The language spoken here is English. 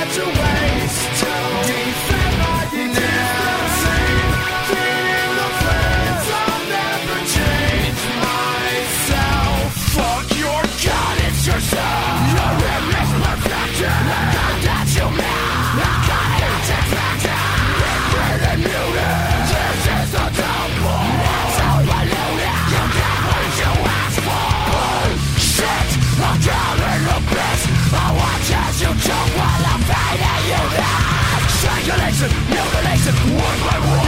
such a waste to defend my decency. Feeding the flames, I'll never change myself. Fuck your god, it's yourself. Your image perfection. The god that you mean. The god that's expected. Infinite mutant. This is the temple. It's all polluted. You get what you ask for. Bullshit. I'm down in the pit. I watch as you choke while I'm fading you down. Strangulation, mutilation, one by one.